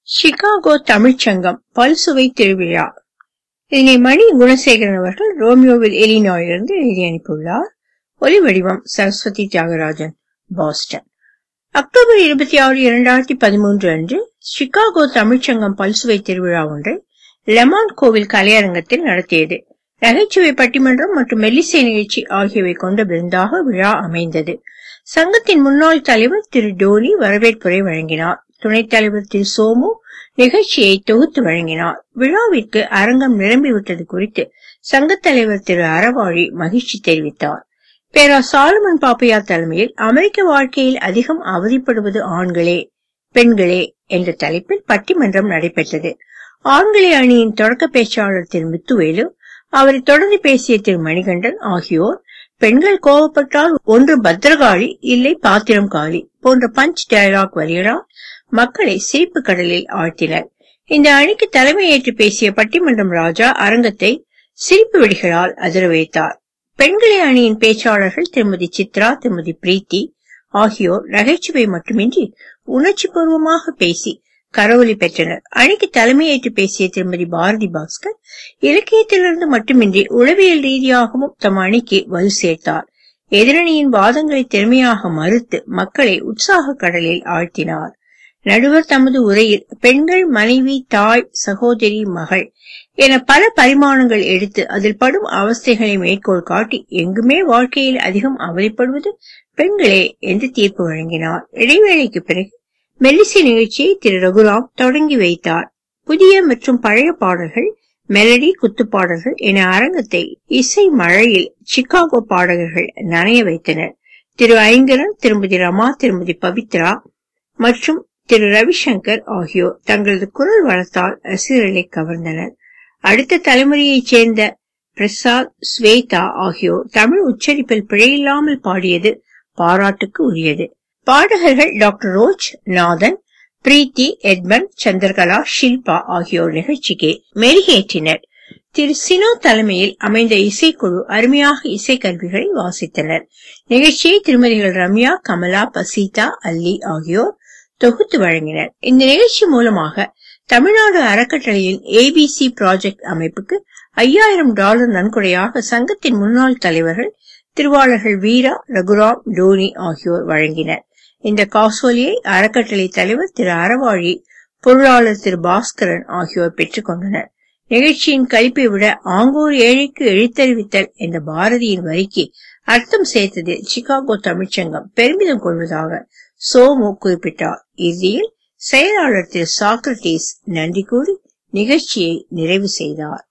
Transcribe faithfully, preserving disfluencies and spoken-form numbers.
Chicago தமிழ்ச்சங்கம் பல்சுவை திருவிழா. இதனை மணி குணசேகரன் அவர்கள் ரோமியோவில் இலினாயிலிருந்து எழுதி அனுப்பியுள்ளார். ஒலி வடிவம் சரஸ்வதி தியாகராஜன், பாஸ்டன். அக்டோபர் இருபத்தி ஆறு இரண்டாயிரத்தி பதிமூன்று அன்று சிகாகோ தமிழ்ச்சங்கம் பல்சுவை திருவிழா ஒன்றை லெமான் கோவில் கலையரங்கத்தில் நடத்தியது. நகைச்சுவை பட்டிமன்றம் மற்றும் மெல்லிசை நிகழ்ச்சி ஆகியவை கொண்ட விருந்தாக விழா அமைந்தது. சங்கத்தின் முன்னாள் தலைவர் திரு டோனி வரவேற்புரை வழங்கினார். துணைத் தலைவர் திரு சோமு நிகழ்ச்சியை தொகுத்து வழங்கினார். விழாவிற்கு அரங்கம் நிரம்பிவிட்டது குறித்து சங்கத் தலைவர் திரு அறவாழி மகிழ்ச்சி தெரிவித்தார். பேரா சாலமன் பாப்பையா தலைமையில் அமெரிக்க வாழ்க்கையில் அதிகம் அவதிப்படுவது ஆண்களே பெண்களே என்ற தலைப்பில் பட்டிமன்றம் நடைபெற்றது. ஆண்களே அணியின் தொடக்க பேச்சாளர் திரு முத்துவேலு, அவரை தொடர்ந்து பேசிய திரு மணிகண்டன் ஆகியோர் பெண்கள் கோபப்பட்டால் ஒன்று பத்திரகாளி இல்லை பாத்திரம் காலி போன்ற பஞ்ச் டயலாக் வரிகளால் மக்களை சிரிப்பு கடலில் ஆழ்த்தினர். இந்த அணிக்கு தலைமையேற்று பேசிய பட்டிமன்றம் ராஜா அரங்கத்தை சிரிப்பு வெடிகளால் அதிர வைத்தார். பெண்களே அணியின் பேச்சாளர்கள் திருமதி சித்ரா, திருமதி பிரீத்தி ஆகியோர் நகைச்சுவை மட்டுமின்றி உணர்ச்சி பூர்வமாக பேசி கரவொலி பெற்றனர். அணிக்கு தலைமையேற்று பேசிய திருமதி பாரதி பாஸ்கர் இலக்கியத்திலிருந்து மட்டுமின்றி உளவியல் ரீதியாகவும் தம் அணிக்கு வலு சேர்த்தார். எதிரணியின் வாதங்களை திறமையாக மறுத்து மக்களை உற்சாக கடலில் ஆழ்த்தினார். நடுவர் தமது உரையில் பெண்கள் மனைவி, தாய், சகோதரி, மகள் என பல பரிமாணங்கள் எடுத்து அதில் படும் அவஸ்தைகளை மேற்கோள் காட்டி எங்குமே வாழ்க்கையில் அதிகம் அவதிப்படுவது பெண்களே என்று தீர்ப்பு வழங்கினார். இடைவேளைக்கு பிறகு மெல்லிசை நிகழ்ச்சியை திரு ரகுராம் தொடங்கி வைத்தார். புதிய மற்றும் பழைய பாடல்கள், மெலடி, குத்துப்பாடல்கள் என அரங்கத்தை இசை மழையில் சிகாகோ பாடகர்கள் நனைய வைத்தனர். திரு ஐங்கரன், திருமதி ரமா, திருமதி பவித்ரா மற்றும் திரு ரவிசங்கர் ஆகியோர் தங்களது குரல் வளத்தால் ரசிகர்களை கவர்ந்தனர். அடுத்த தலைமுறையைச் சேர்ந்த பிரசாத், ஸ்வேதா ஆகியோர் தமிழ் உச்சரிப்பில் பிழையில்லாமல் பாடியது பாராட்டுக்கு உரியது. பாடகர்கள் டாக்டர் ரோஜ், நாதன், பிரீத்தி, எட்மன், சந்திரகலா, ஷில்பா ஆகியோர் நிகழ்ச்சிக்கு மெருகேற்றினர். திரு சினோ தலைமையில் அமைந்த இசைக்குழு அருமையாக இசை கருவிகளை வாசித்தனர். நிகழ்ச்சியை திருமதிகள் ரம்யா, கமலா, பசீதா, அல்லி ஆகியோர் தொகுத்து வழங்கினர். இந்த நிகழ்ச்சி மூலமாக தமிழ்நாடு அறக்கட்டளையின் ஏபிசி ப்ராஜெக்ட் அமைப்புக்கு ஐயாயிரம் டாலர் நன்கொடையாக சங்கத்தின் முன்னாள் தலைவர்கள் திருவாளர்கள் வீரா, ரகுராம், டோனி ஆகியோர் வழங்கினர். இந்த காசோலியை அறக்கட்டளை தலைவர் திரு அறவாழி, பொருளாளர் திரு பாஸ்கரன் ஆகியோர் பெற்றுக் கொண்டனர். நிகழ்ச்சியின் கழிப்பை விட ஆங்கூர் ஏழைக்கு எழுத்தறிவித்தல் என்ற பாரதியின் வரிக்கு அர்த்தம் சேர்த்ததில் சிகாகோ தமிழ்ச்சங்கம் பெருமிதம் கொள்வதாக சோமு குறிப்பிட்டார். இறுதியில் செயலாளர் திரு சாக்ரட்டிஸ் நன்றி கூறி நிகழ்ச்சியை நிறைவு செய்தார்.